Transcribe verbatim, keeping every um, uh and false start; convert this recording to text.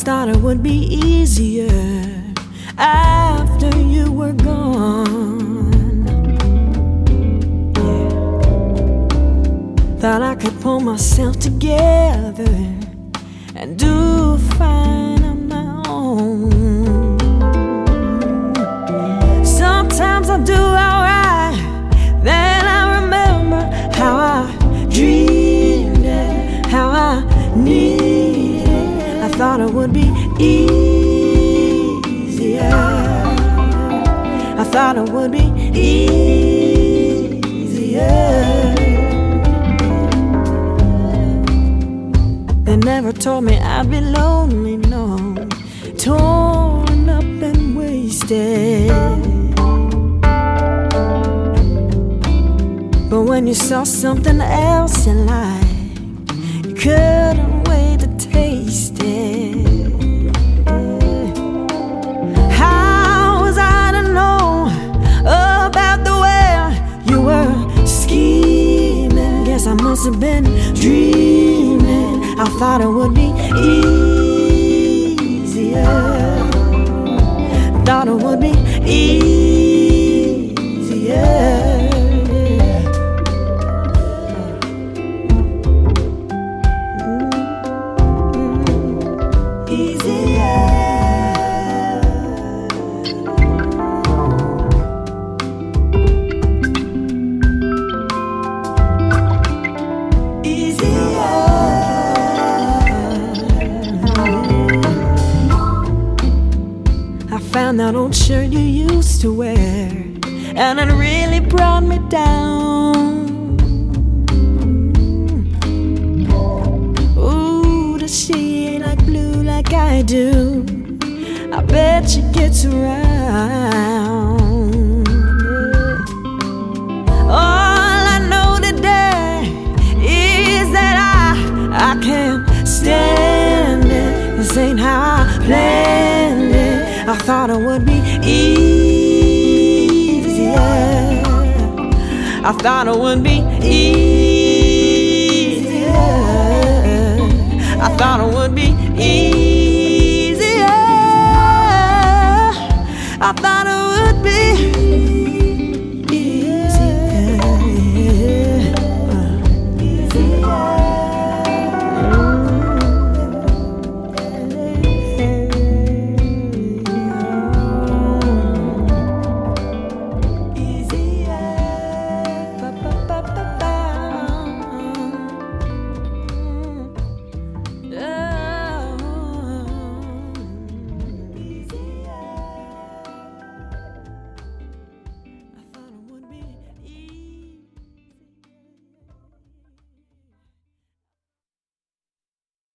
always thought it would be easier after you were gone. Yeah. Thought I could pull myself together and do fine on my own. Sometimes I do alright, then I remember how I dreamed it, how I needed it. I thought it would be easier. I thought it would be easier. They never told me I'd be lonely, no, torn up and wasted. But when you saw something else you liked, you couldn't wait to taste it. How was I to know about the way you were scheming? Guess I must have been dreaming. I thought it would be easier. Thought it would be easier. Found that old shirt you used to wear, and it really brought me down. Ooh, does she ain't like blue like I do? I bet she gets around. All I know today is that I I can't stand it. This ain't how I planned it. I thought it would be easier. I thought it would be easier. I thought it would be easier. I thought it would be